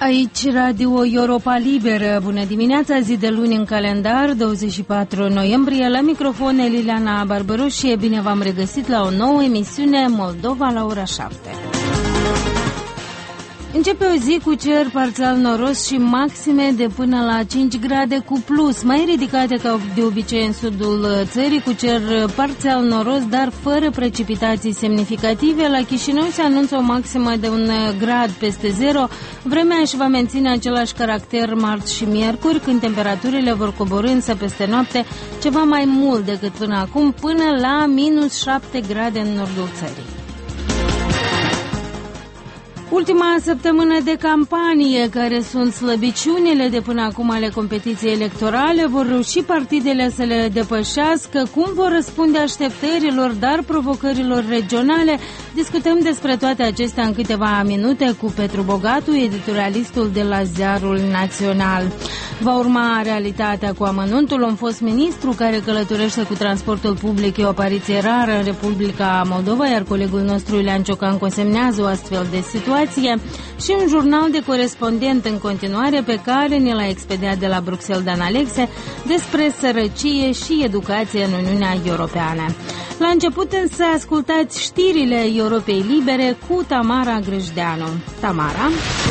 Aici Radio Europa Liberă. Bună dimineața, zi de luni în calendar, 24 noiembrie. La microfon Liliana Barbaroșie. Bine v-am regăsit la o nouă emisiune Moldova la ora 7. Începe o zi cu cer parțial noros și maxime de până la 5 grade cu plus, mai ridicate ca de obicei în sudul țării, cu cer parțial noros, dar fără precipitații semnificative. La Chișinău se anunță o maximă de 1 grad peste 0. Vremea își va menține același caracter marți și miercuri, când temperaturile vor coborî însă peste noapte ceva mai mult decât până acum, până la minus 7 grade în nordul țării. Ultima săptămână de campanie, care sunt slăbiciunile de până acum ale competiției electorale, vor reuși partidele să le depășească? Cum vor răspunde așteptărilor, dar provocărilor regionale? Discutăm despre toate acestea în câteva minute cu Petru Bogatu, editorialistul de la Ziarul Național. Va urma Realitatea cu amănuntul, un fost ministru care călătorește cu transportul public, e o apariție rară în Republica Moldova, iar colegul nostru Iulian Ciocan consemnează o astfel de situație, și un jurnal de corespondent în continuare pe care ne l-a expediat de la Bruxelles Dan Alexe despre sărăcie și educație în Uniunea Europeană. La început însă ascultați știrile Europei Libere cu Tamara Grăjdeanu. Tamara?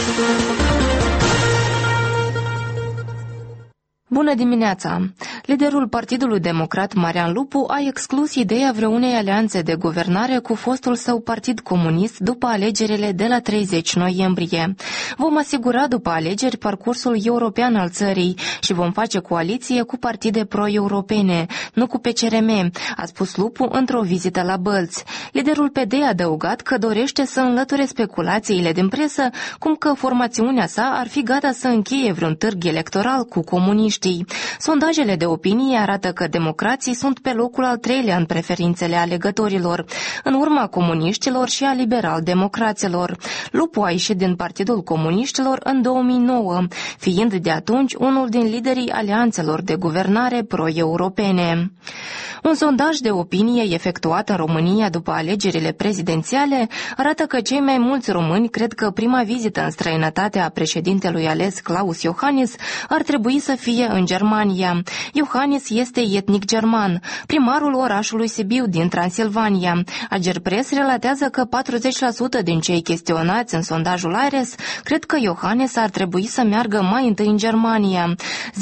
Bună dimineața! Liderul Partidului Democrat, Marian Lupu, a exclus ideea vreunei alianțe de guvernare cu fostul său partid comunist după alegerile de la 30 noiembrie. Vom asigura după alegeri parcursul european al țării și vom face coaliție cu partide pro-europene, nu cu PCRM, a spus Lupu într-o vizită la Bălți. Liderul PD a adăugat că dorește să înlăture speculațiile din presă, cum că formațiunea sa ar fi gata să încheie vreun târg electoral cu comuniști. Sondajele de opinie arată că democrații sunt pe locul al 3-lea în preferințele alegătorilor, în urma comuniștilor și a liberal-democraților. Lupu a ieșit din Partidul Comuniștilor în 2009, fiind de atunci unul din liderii alianțelor de guvernare pro-europene. Un sondaj de opinie efectuat în România după alegerile prezidențiale arată că cei mai mulți români cred că prima vizită în străinătate a președintelui ales Klaus Iohannis ar trebui să fie în Germania. Iohannis este etnic german, primarul orașului Sibiu din Transilvania. Agerpres relatează că 40% din cei chestionați în sondajul ARES cred că Iohannis ar trebui să meargă mai întâi în Germania.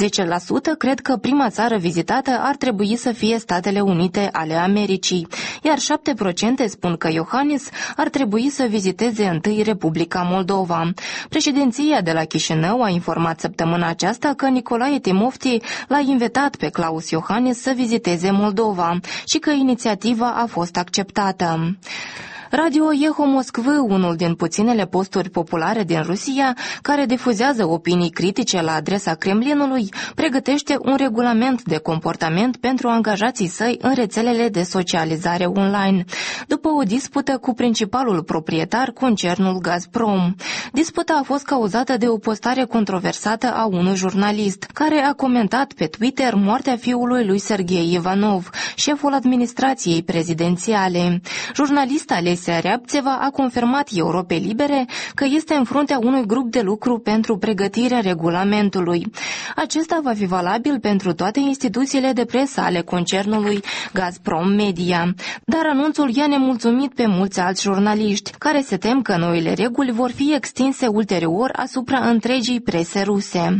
10% cred că prima țară vizitată ar trebui să fie Statele Unite ale Americii, iar 7% spun că Iohannis ar trebui să viziteze întâi Republica Moldova. Președinția de la Chișinău a informat săptămâna aceasta că Nicolae Timofti l-a invitat pe Klaus Iohannis să viziteze Moldova și că inițiativa a fost acceptată. Radio Eho Moscvă, unul din puținele posturi populare din Rusia care difuzează opinii critice la adresa Kremlinului, pregătește un regulament de comportament pentru angajații săi în rețelele de socializare online, după o dispută cu principalul proprietar, concernul Gazprom. Disputa a fost cauzată de o postare controversată a unui jurnalist, care a comentat pe Twitter moartea fiului lui Sergei Ivanov, șeful administrației prezidențiale. Jurnalista Alesia Reapțeva a confirmat Europei Libere că este în fruntea unui grup de lucru pentru pregătirea regulamentului. Acesta va fi valabil pentru toate instituțiile de presă ale concernului Gazprom Media. Dar anunțul i-a nemulțumit pe mulți alți jurnaliști, care se tem că noile reguli vor fi extinse ulterior asupra întregii prese ruse.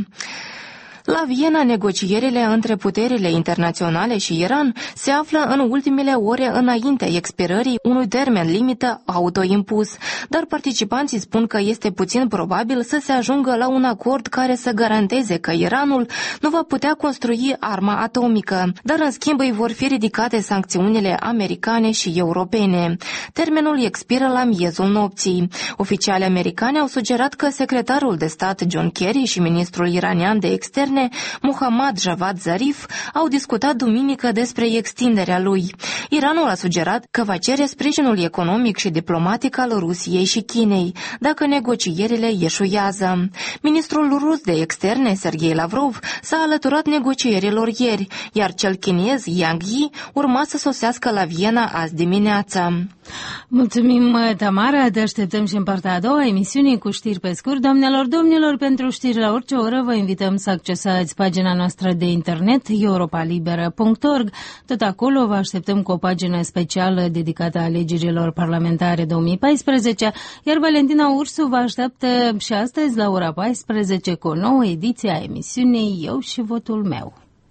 La Viena, negocierile între puterile internaționale și Iran se află în ultimele ore înaintea expirării unui termen limită autoimpus, dar participanții spun că este puțin probabil să se ajungă la un acord care să garanteze că Iranul nu va putea construi arma atomică, dar în schimb îi vor fi ridicate sancțiunile americane și europene. Termenul expiră la miezul nopții. Oficiali americani au sugerat că secretarul de stat John Kerry și ministrul iranian de externe Europene, Mohammad Javad Zarif, au discutat duminică despre extinderea lui. Iranul a sugerat că va cere sprijinul economic și diplomatic al Rusiei și Chinei, dacă negocierile eșuează. Ministrul rus de externe, Sergei Lavrov, s-a alăturat negocierilor ieri, iar cel chinez Yang Yi urma să sosească la Viena azi dimineața. Mulțumim, Tamara, te așteptăm și în partea a doua emisiunii cu știri pe scurt. Doamnelor, domnilor, pentru știri la orice oră vă invităm să accesați pagina noastră de internet europalibera.org. Tot acolo vă așteptăm cu o pagină specială dedicată alegerilor parlamentare 2014, iar Valentina Ursu vă așteaptă și astăzi la ora 14 cu o nouă ediție a emisiunii Eu și votul meu.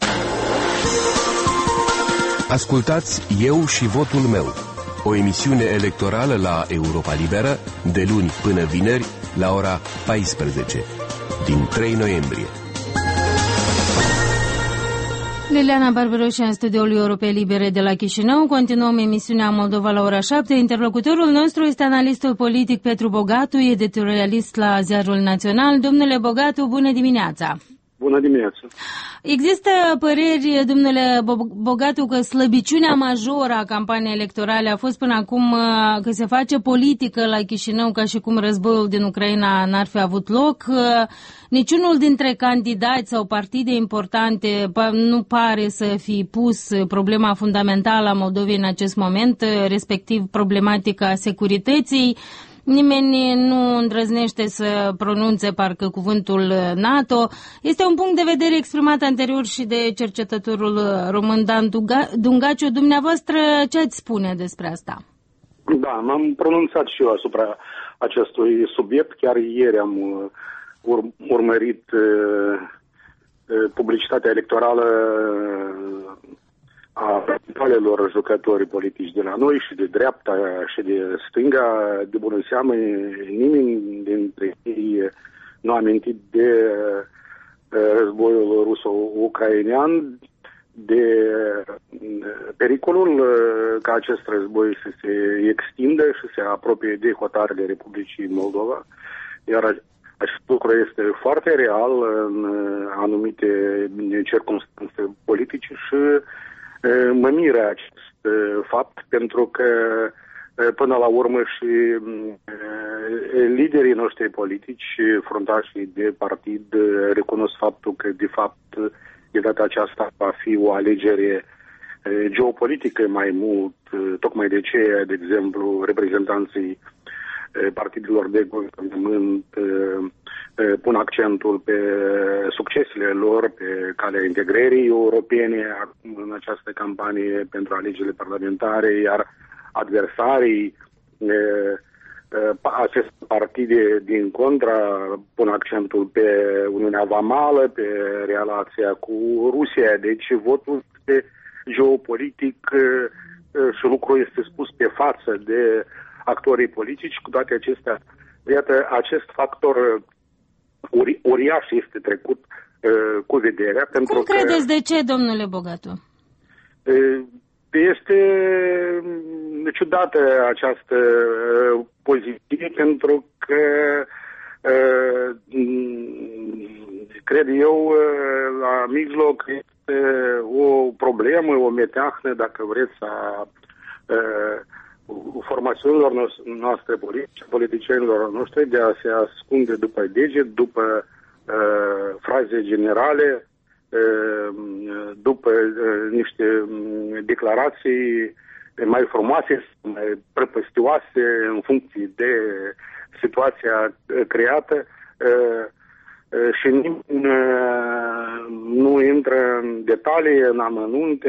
Ascultați Eu și votul meu, o emisiune electorală la Europa Liberă, de luni până vineri, la ora 14, din 3 noiembrie. Liliana Barbaroș în studioul Europei Libere de la Chișinău. Continuăm emisiunea Moldova la ora 7. Interlocutorul nostru este analistul politic Petru Bogatu, editorialist la Ziarul Național. Domnule Bogatu, bună dimineața! Bună dimineața! Există păreri, domnule Bogatu, că slăbiciunea majoră a campaniei electorale a fost până acum că se face politică la Chișinău ca și cum războiul din Ucraina n-ar fi avut loc. Niciunul dintre candidați sau partide importante nu pare să fi pus problema fundamentală a Moldovei în acest moment, respectiv problematica securității. Nimeni nu îndrăznește să pronunțe parcă cuvântul NATO. Este un punct de vedere exprimat anterior și de cercetătorul român Dan Dungaciu. Dumneavoastră, ce ați spune despre asta? Da, m-am pronunțat și eu asupra acestui subiect. Chiar ieri am urmărit publicitatea electorală a principalelor jucători politici de la noi, și de dreapta și de stânga. De bună seamă, nimeni dintre ei nu a amintit de războiul ruso-ucrainean, de pericolul ca acest război să se extindă și să se apropie de hotarele Republicii Moldova. Iar acest lucru este foarte real în anumite circunstanțe politice și mă miră acest fapt, pentru că până la urmă și liderii noștri politici, fruntașii de partid, recunosc faptul că de fapt de data aceasta va fi o alegere geopolitică mai mult. Tocmai de ce, de exemplu, reprezentanții partidelor de guvernământ pun accentul pe succesele lor pe calea integrării europene în această campanie pentru alegerile parlamentare, iar adversarii aceste partide din contra pun accentul pe Uniunea Vamală, pe relația cu Rusia. Deci votul este geopolitic și lucrul este spus pe față de actorii politici. Cu toate acestea, iată, acest factor uriaș este trecut cu vederea. Cum credeți de ce, domnule Bogatu? Este ciudată această poziție, pentru că cred eu, la mijloc este o problemă, o meteahnă, dacă vreți, a formațiunilor noastre politice, politicienilor noștri, de a se ascunde după deget, după fraze generale, după niște declarații mai frumoase, mai prăpăstioase în funcție de situația creată, și nimeni nu intră în detalii, în amănunte,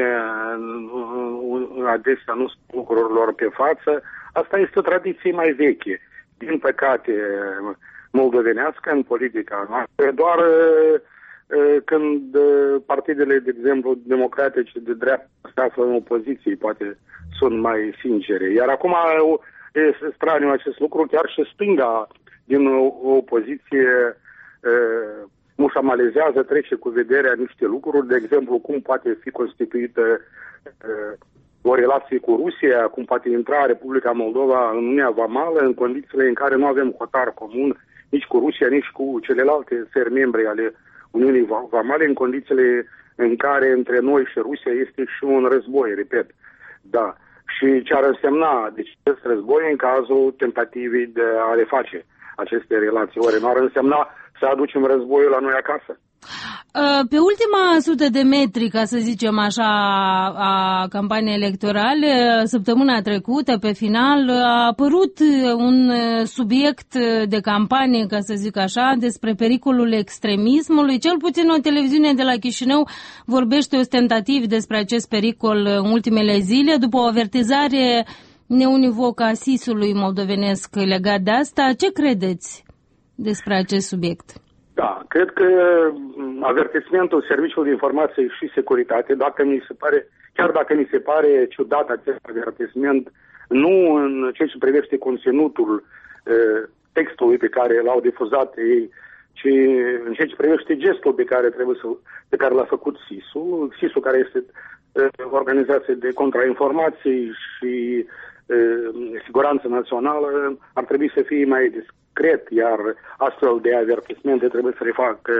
adesea nu spun lucrurilor pe față. Asta este o tradiție mai veche, din păcate moldovenească, în politica noastră. Doar când partidele, de exemplu, democratice de dreapta se află în opoziție, poate sunt mai sincere. Iar acum este straniu acest lucru, chiar și stânga din opoziție mușamalizează, trece cu vederea niște lucruri, de exemplu, cum poate fi constituită o relație cu Rusia, cum poate intra Republica Moldova în Uniunea Vamală în condițiile în care nu avem hotar comun nici cu Rusia, nici cu celelalte țări membre ale Uniunii Vamale în condițiile în care între noi și Rusia este și un război, repet. Da. Și ce ar însemna deci, acest război în cazul tentativei de a reface aceste relații? Ori nu ar însemna să aducem războiul la noi acasă? Pe ultima 100 de metri, ca să zicem așa, a campaniei electorale, săptămâna trecută, pe final, a apărut un subiect de campanie, ca să zic așa, despre pericolul extremismului. Cel puțin o televiziune de la Chișinău vorbește ostentativ despre acest pericol în ultimele zile, după o avertizare neunivocă a SIS-ului moldovenesc legat de asta. Ce credeți despre acest subiect? Da, cred că avertismentul Serviciului de Informație și Securitate, chiar dacă mi se pare ciudat acest avertisment, nu în ceea ce privește conținutul textului pe care l-au difuzat ei, ci în ceea ce privește gestul pe care l-a făcut SIS-ul care este organizație de contrainformații și siguranță națională, ar trebui să fie mai discret, iar astfel de avertismente trebuie să le facă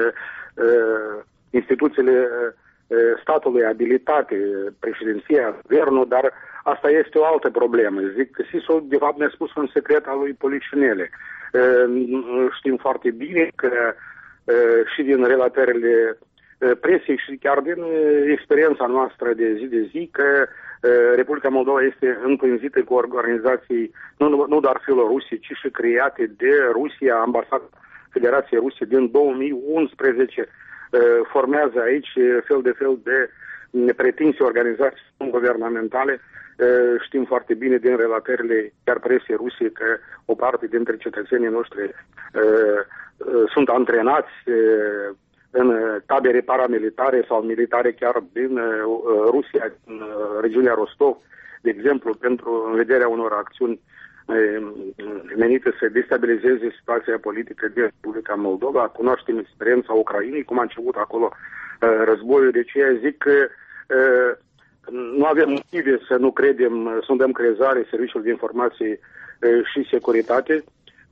instituțiile statului abilitate, președinția, guvernul, dar asta este o altă problemă. Zic că SIS-ul, de fapt, ne-a spus un secret al lui Polișinele. Știm foarte bine că și din relatările presei și chiar din experiența noastră de zi că Republica Moldova este împânzită cu organizații nu doar filorusse, ci și create de Rusia, Ambasada Federației Ruse din 2011 formează aici fel de pretinse organizații guvernamentale. Știm foarte bine din relatările chiar presei ruse că o parte dintre cetățenii noștri sunt antrenați în tabere paramilitare sau militare chiar din Rusia, în regiunea Rostov, de exemplu, în vederea unor acțiuni menite să destabilizeze situația politică din Republica Moldova. Cunoaștem experiența Ucrainei, cum a început acolo războiul, de ce zic că nu avem motive să nu credem, să nu dăm crezare Serviciul de Informație și Securitate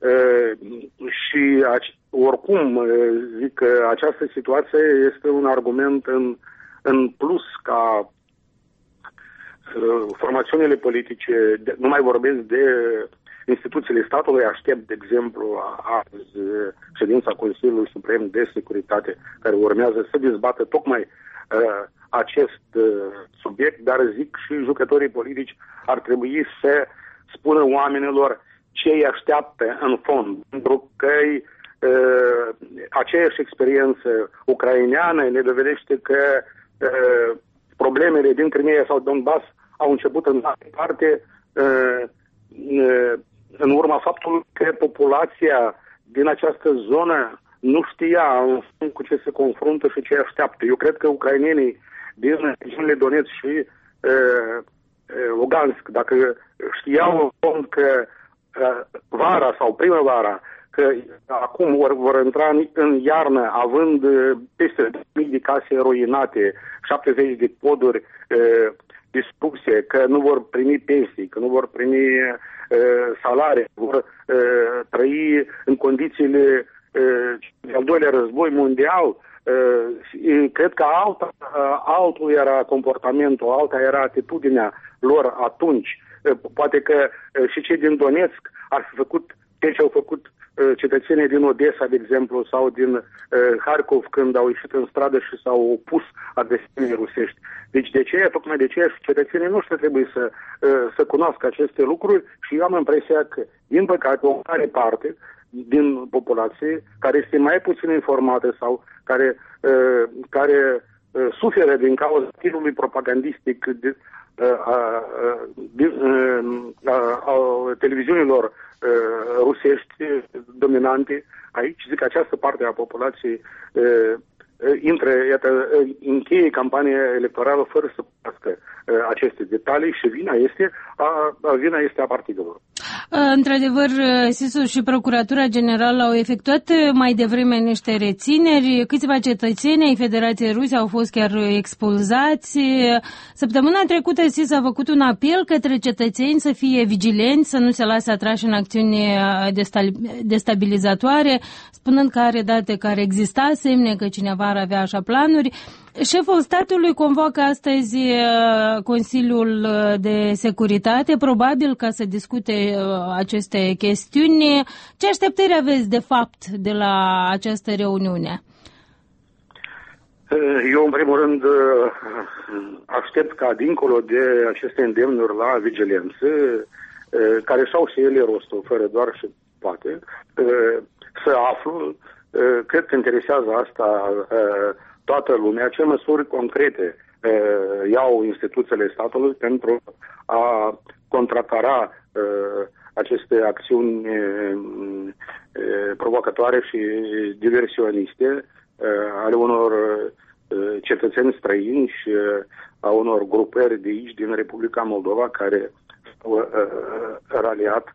și oricum zic că această situație este un argument în plus ca formațiunile politice, nu mai vorbesc de instituțiile statului, aștept, de exemplu, azi ședința Consiliului Suprem de Securitate, care urmează să dezbată tocmai acest subiect, dar zic și jucătorii politici ar trebui să spună oamenilor ce îi așteaptă în fond, pentru că aceeași experiență ucraineană ne dovedește că problemele din Crimea sau Donbass au început în altă parte în urma faptului că populația din această zonă nu știa cu ce se confruntă și ce așteaptă. Eu cred că ucrainenii din regiunile Donetsk și Lugansk, dacă știau în fond că vara sau primăvara, că acum vor intra în iarnă având peste 1000 de case ruinate, 70 de poduri distruse, că nu vor primi pensii, că nu vor primi salarii, vor trăi în condițiile al doilea război mondial. Cred că altul era comportamentul, alta era atitudinea lor atunci. Poate că și cei din Donetsk ar fi făcut ce au făcut cetățenii din Odessa, de exemplu, sau din Harkov, când au ieșit în stradă și s-au opus agresiunii rusești. Deci tocmai de aceea și cetățenii noștri trebuie să cunoască aceste lucruri și eu am impresia că, din păcate, o mare parte din populație care este mai puțin informată sau care suferă din cauza tirului propagandistic a televiziunilor rusești dominante, aici zic că această parte a populației încheie campania electorală fără să cunoască aceste detalii și vina este a partidelor. Într-adevăr, SIS-ul și Procuratura Generală au efectuat mai devreme niște rețineri. Câțiva cetățeni ai Federației Ruse au fost chiar expulzați. Săptămâna trecută SIS a făcut un apel către cetățeni să fie vigilenți, să nu se lase atrași în acțiuni destabilizatoare, spunând că are date care exista semne că cineva ar avea așa planuri. Șeful statului convoacă astăzi Consiliul de Securitate, probabil ca să discute aceste chestiuni. Ce așteptări aveți, de fapt, de la această reuniune? Eu, în primul rând, aștept ca, dincolo de aceste îndemnuri la vigilență, care și-au și ele rostul, fără doar și poate, să aflu, cred că interesează asta toată lumea, ce măsuri concrete iau instituțiile statului pentru a contracara aceste acțiuni provocatoare și diversioniste ale unor cetățeni străini și a unor grupări de aici, din Republica Moldova, care s-au raliat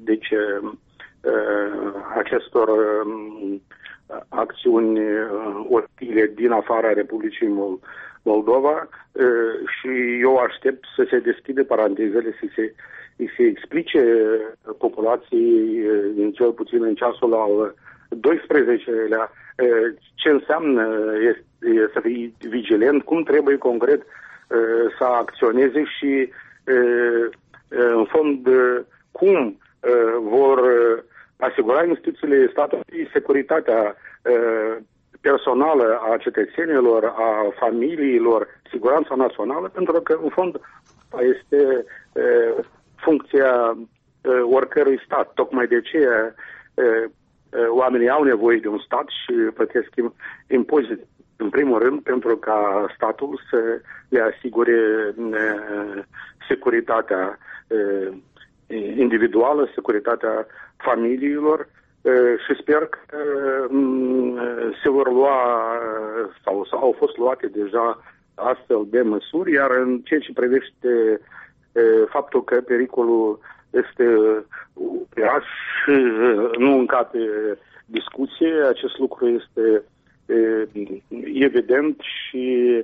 acestor acțiuni ostile din afara Republicii Moldova și eu aștept să se deschide parantezele, să se explice populației, cel puțin în ceasul al 12-lea, ce înseamnă să fii vigilent, cum trebuie concret să acționeze și, în fond, cum vor asigura instituțiile statului securitatea personală a cetățenilor, a familiilor, siguranța națională, pentru că, în fond, este funcția oricărui stat. Tocmai de aceea oamenii au nevoie de un stat și plătesc impozite, în primul rând, pentru ca statul să le asigure securitatea individuală, securitatea familiilor și sper că se vor lua sau au fost luate deja astfel de măsuri, iar în ceea ce privește faptul că pericolul este uriaș și nu încape discuție, acest lucru este evident și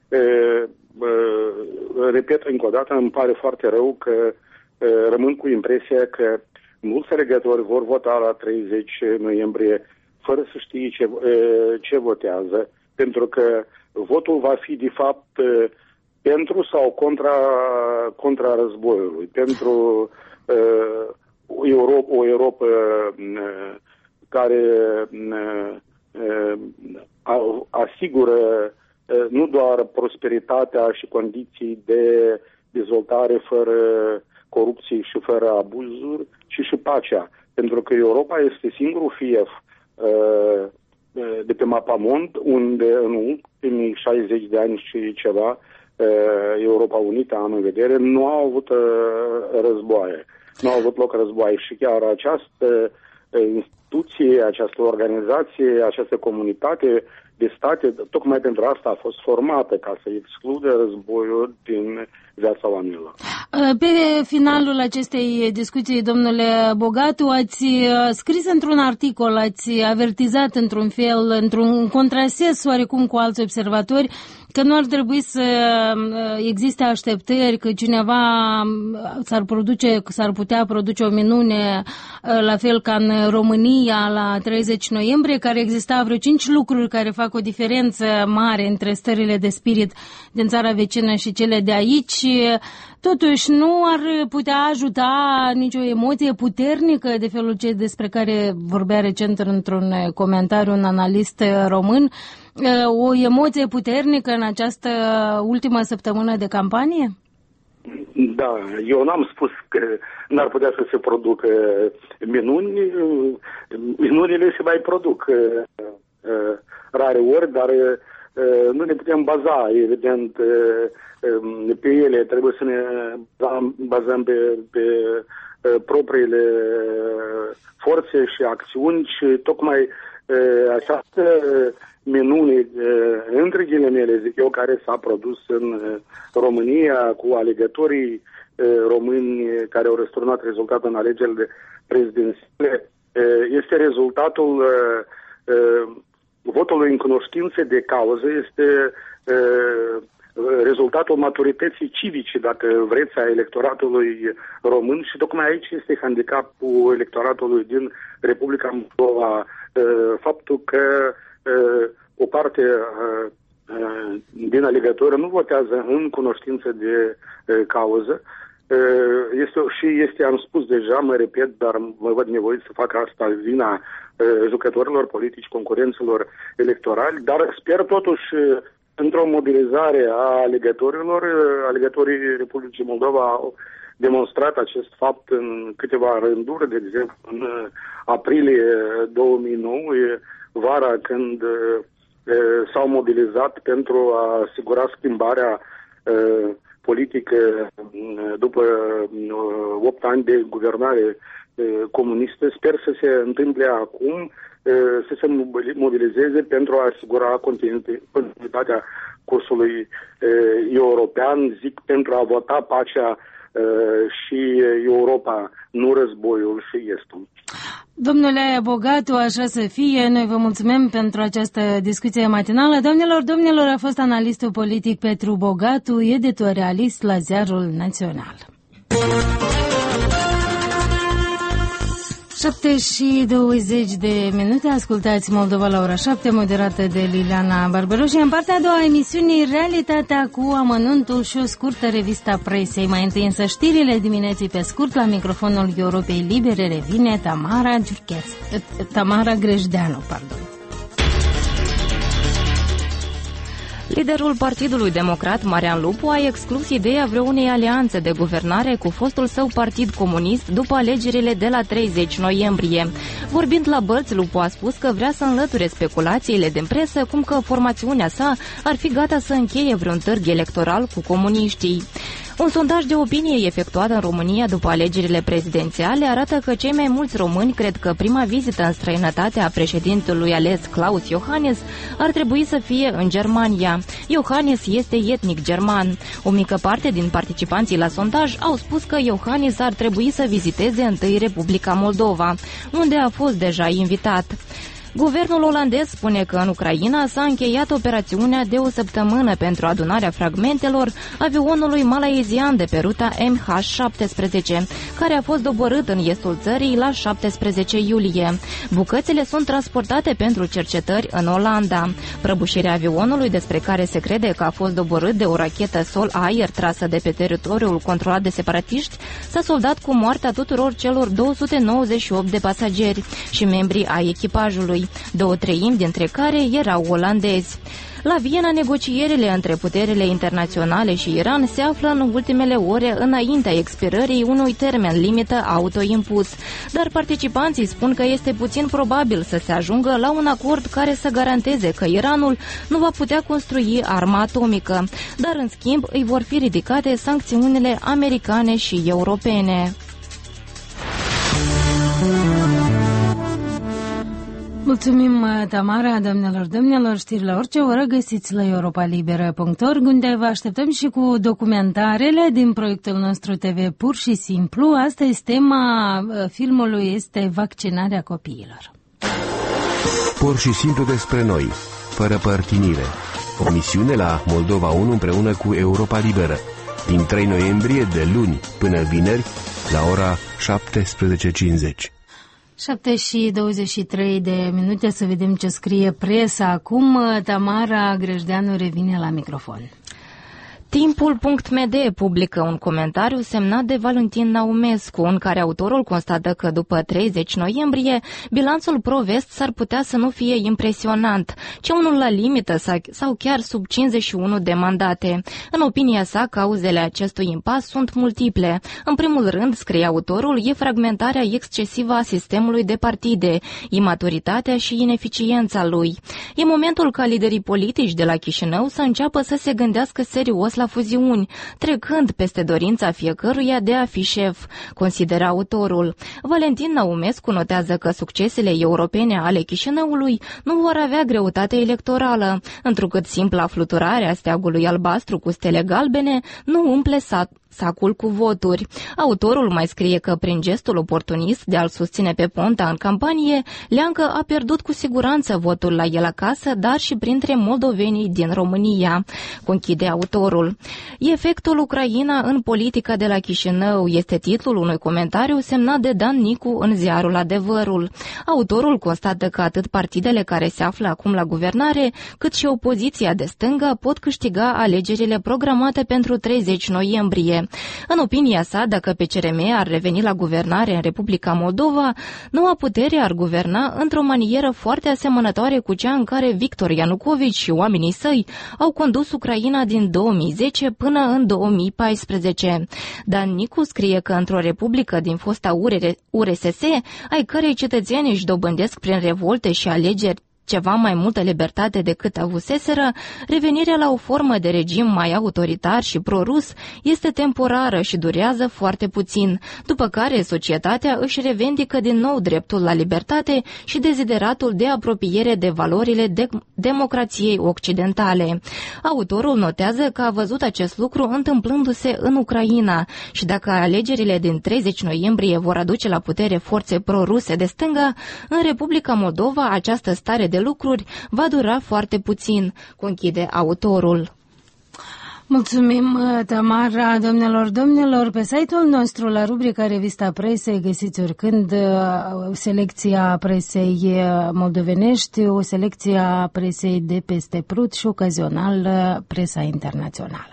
repet încă o dată, îmi pare foarte rău că rămân cu impresia că mulți alegători vor vota la 30 noiembrie fără să știe ce votează, pentru că votul va fi de fapt pentru sau contra războiului, pentru o Europa care asigură nu doar prosperitatea și condiții de dezvoltare fără corupție și fără abuzuri, ci și pacea. Pentru că Europa este singurul fief de pe mapamond unde în ultimii 60 de ani și ceva Europa Unită, am în vedere, nu au avut războaie. Nu au avut loc războaie și chiar această instituție, această organizație, această comunitate de state, tocmai pentru asta a fost formată, ca să exclude războiul din viața oamenilor. Pe finalul acestei discuții, domnule Bogatu, ați scris într-un articol, ați avertizat într-un fel, într-un contrasens oarecum cu alți observatori, că nu ar trebui să existe așteptări că cineva s-ar putea produce o minune, la fel ca în România la 30 noiembrie, care exista vreo 5 lucruri care fac o diferență mare între stările de spirit din țara vecină și cele de aici. Totuși, nu ar putea ajuta nicio emoție puternică de felul despre care vorbea recent într-un comentariu un analist român, o emoție puternică în această ultimă săptămână de campanie? Da, eu n-am spus că n-ar putea să se producă minuni. Minunile se mai produc rare ori, dar nu ne putem baza, evident, pe ele. Trebuie să ne bazăm pe propriile forțe și acțiuni și tocmai această minune, între ghilimele, zic eu, care s-a produs în România cu alegătorii români care au răsturnat rezultatul în alegerile prezidențiale, este rezultatul votului în cunoștință de cauză, este rezultatul maturității civice, dacă vreți, a electoratului român și tocmai aici este handicapul electoratului din Republica Moldova, faptul că o parte din alegători nu votează în cunoștință de cauză. Am spus deja, mă repet, dar mă văd nevoit să fac asta vina jucătorilor politici, concurenților electorali, dar sper totuși într-o mobilizare a alegătorilor. Alegătorii Republicii Moldova au demonstrat acest fapt în câteva rânduri, de exemplu în aprilie 2009, vara, când s-au mobilizat pentru a asigura schimbarea politică după 8 ani de guvernare comunistă. Sper să se întâmple acum, să se mobilizeze pentru a asigura continuitatea cursului european, zic, pentru a vota pacea și Europa, nu războiul și Estul. Domnule Bogatu, așa să fie. Noi vă mulțumim pentru această discuție matinală. Domnilor, a fost analistul politic Petru Bogatu, editorialist la Ziarul Național. 7:20, ascultați Moldova la ora 7, moderată de Liliana Barbaroș. În partea a doua a emisiunii, realitatea cu amănuntul și o scurtă revistă presei. Mai întâi însă știrile dimineții pe scurt, la microfonul Europei Libere revine Tamara Grejdeanu. Liderul Partidului Democrat, Marian Lupu, a exclus ideea vreunei alianțe de guvernare cu fostul său partid comunist după alegerile de la 30 noiembrie. Vorbind la Bălți, Lupu a spus că vrea să înlăture speculațiile din presă, cum că formațiunea sa ar fi gata să încheie vreun târg electoral cu comuniștii. Un sondaj de opinie efectuat în România după alegerile prezidențiale arată că cei mai mulți români cred că prima vizită în străinătate a președintelui ales Klaus Iohannis ar trebui să fie în Germania. Iohannis este etnic german. O mică parte din participanții la sondaj au spus că Iohannis ar trebui să viziteze întâi Republica Moldova, unde a fost deja invitat. Guvernul olandez spune că în Ucraina s-a încheiat operațiunea de o săptămână pentru adunarea fragmentelor avionului malaysian de pe ruta MH17, care a fost doborât în estul țării la 17 iulie. Bucățile sunt transportate pentru cercetări în Olanda. Prăbușirea avionului, despre care se crede că a fost doborât de o rachetă sol-aer trasă de pe teritoriul controlat de separatiști, s-a soldat cu moartea tuturor celor 298 de pasageri și membrii ai echipajului, 2/3 dintre care erau olandezi. La Viena, negocierile între puterile internaționale și Iran se află în ultimele ore înaintea expirării unui termen limită autoimpus, dar participanții spun că este puțin probabil să se ajungă la un acord care să garanteze că Iranul nu va putea construi arma atomică, dar în schimb îi vor fi ridicate sancțiunile americane și europene. Mulțumim, Tamara, domnilor, știri la orice oră găsiți la europalibera.org, unde vă așteptăm și cu documentarele din proiectul nostru TV Pur și Simplu. Astăzi tema filmului este vaccinarea copiilor. Pur și simplu despre noi, fără părtinire. O misiune la Moldova 1 împreună cu Europa Liberă, din 3 noiembrie de luni până vineri la ora 17:50. 7:23, să vedem ce scrie presa acum. Tamara Grejdeanu revine la microfon. Timpul.md publică un comentariu semnat de Valentin Naumescu, în care autorul constată că după 30 noiembrie, bilanțul pro-vest s-ar putea să nu fie impresionant, ci unul la limită sau chiar sub 51 de mandate. În opinia sa, cauzele acestui impas sunt multiple. În primul rând, scrie autorul, e fragmentarea excesivă a sistemului de partide, imaturitatea și ineficiența lui. E momentul ca liderii politici de la Chișinău să înceapă să se gândească serios la la fuziuni, trecând peste dorința fiecăruia de a fi șef, consideră autorul. Valentin Naumescu notează că succesele europene ale Chișinăului nu vor avea greutate electorală, întrucât simpla fluturare a steagului albastru cu stele galbene nu umple sacul cu voturi. Autorul mai scrie că prin gestul oportunist de a-l susține pe Ponta în campanie, Leancă a pierdut cu siguranță votul la el acasă, dar și printre moldovenii din România, conchide autorul. Efectul Ucraina în politica de la Chișinău este titlul unui comentariu semnat de Dan Nicu în ziarul Adevărul. Autorul constată că atât partidele care se află acum la guvernare, cât și opoziția de stânga pot câștiga alegerile programate pentru 30 noiembrie. În opinia sa, dacă PCRM ar reveni la guvernare în Republica Moldova, noua putere ar guverna într-o manieră foarte asemănătoare cu cea în care Victor Ianucovici și oamenii săi au condus Ucraina din 2010 până în 2014. Dan Nicu scrie că într-o republică din fosta URSS, ai cărei cetățeni își dobândesc prin revolte și alegeri ceva mai multă libertate decât avuseseră, revenirea la o formă de regim mai autoritar și prorus este temporară și durează foarte puțin, după care societatea își revendică din nou dreptul la libertate și dezideratul de apropiere de valorile democrației occidentale. Autorul notează că a văzut acest lucru întâmplându-se în Ucraina și dacă alegerile din 30 noiembrie vor aduce la putere forțe proruse de stânga, în Republica Moldova această stare de lucruri va dura foarte puțin, conchide autorul. Mulțumim, Tamara, domnilor. Pe site-ul nostru, la rubrica Revista Presei, găsiți oricând selecția presei moldovenești, o selecție a presei de peste Prut și ocazional presa internațională.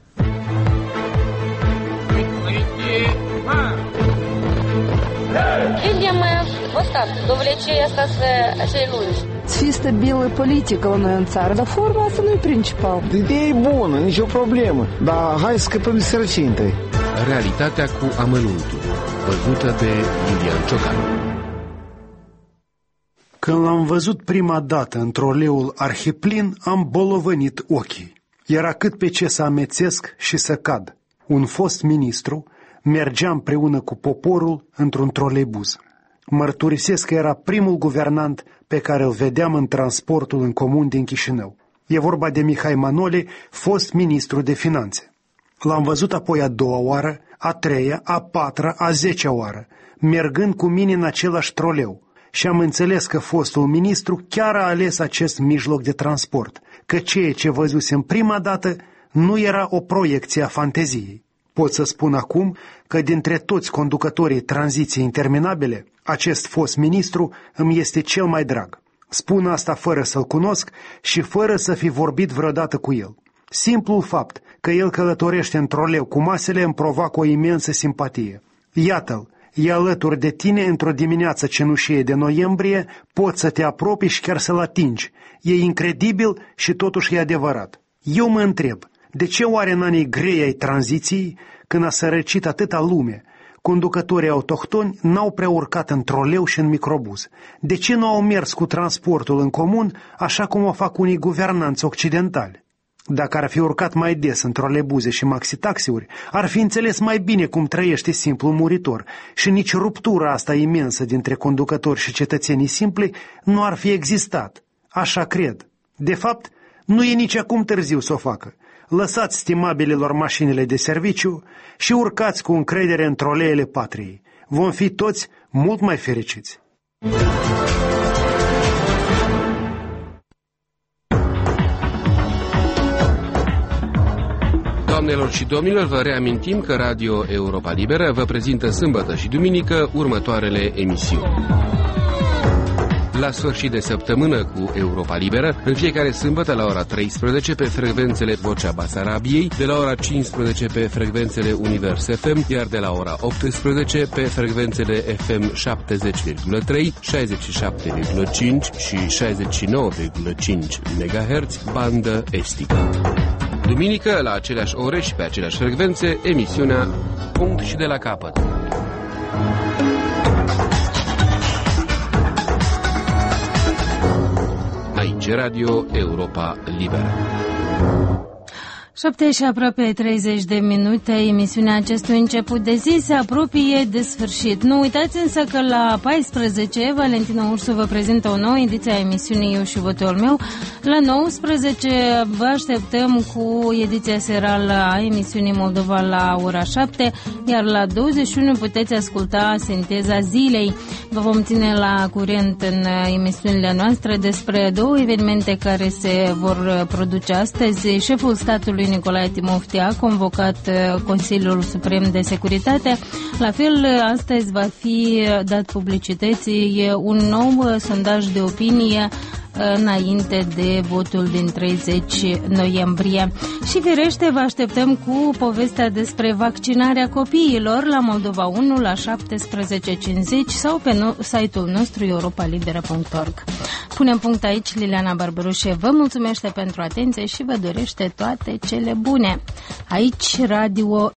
Видимо, вот так, до влечения цей lungi. Să fie stabilă politică la noi în țară, dar forma asta nu e principal. Ideea e bună, nicio problemă, dar hai să scăpăm de sărăcie întâi. Realitatea cu amănuntul, văzută de Iulian Ciocan. Când l-am văzut prima dată în troleul arhiplin, am bolovănit ochii. Era cât pe ce să amețesc și să cad. Un fost ministru mergea împreună cu poporul într-un troleibuz. Mărturisesc că era primul guvernant pe care îl vedeam în transportul în comun din Chișinău. E vorba de Mihai Manole, fost ministru de finanțe. L-am văzut apoi a doua oară, a treia, a patra, a 10-a oară, mergând cu mine în același troleu. Și am înțeles că fostul ministru chiar a ales acest mijloc de transport, că ceea ce văzusem prima dată nu era o proiecție a fanteziei. Pot să spun acum că dintre toți conducătorii tranziției interminabile, acest fost ministru îmi este cel mai drag. Spun asta fără să-l cunosc și fără să fi vorbit vreodată cu el. Simplul fapt că el călătorește în troleu cu masele îmi provoacă o imensă simpatie. Iată-l, e alături de tine într-o dimineață cenușie de noiembrie, poți să te apropii și chiar să-l atingi. E incredibil și totuși e adevărat. Eu mă întreb, de ce oare în anii grei ai tranziției, când a sărăcit atâta lume, conducătorii autohtoni n-au prea urcat în troleu și în microbuz? De ce nu au mers cu transportul în comun, așa cum o fac unii guvernanți occidentali? Dacă ar fi urcat mai des în trolebuze și maxitaxiuri, ar fi înțeles mai bine cum trăiește simplul muritor și nici ruptura asta imensă dintre conducători și cetățenii simpli nu ar fi existat. Așa cred. De fapt, nu e nici acum târziu să o facă. Lăsați stimabililor mașinile de serviciu și urcați cu încredere în troleele patriei. Vom fi toți mult mai fericiți. Doamnelor și domnilor, vă reamintim că Radio Europa Liberă vă prezintă sâmbătă și duminică următoarele emisiuni. La sfârșit de săptămână cu Europa Liberă, în fiecare sâmbătă la ora 13 pe frecvențele Vocea Basarabiei, de la ora 15 pe frecvențele Univers FM, iar de la ora 18 pe frecvențele FM 70,3, 67,5 și 69,5 MHz, bandă estică. Duminică, la aceleași ore și pe aceleași frecvențe, emisiunea Punct și de la capăt. Aici Radio Europa Liberă. 7 și aproape 30 de minute, emisiunea acestui început de zi se apropie de sfârșit. Nu uitați însă că la 14, Valentina Ursu vă prezintă o nouă ediție a emisiunii Eu și votul meu. La 19 vă așteptăm cu ediția serală a emisiunii Moldova la ora 7, iar la 21 puteți asculta Sinteza Zilei. Vă vom ține la curent în emisiunile noastre despre două evenimente care se vor produce astăzi. Șeful statului Nicolae Timofti a convocat Consiliul Suprem de Securitate. La fel, astăzi va fi dat publicității un nou sondaj de opinie înainte de votul din 30 noiembrie. Și firește vă așteptăm cu povestea despre vaccinarea copiilor la Moldova 1 la 17:50 sau pe site-ul nostru europalibera.org. Punem punct aici. Liliana Barbarușe vă mulțumește pentru atenție și vă dorește toate cele bune. Aici Radio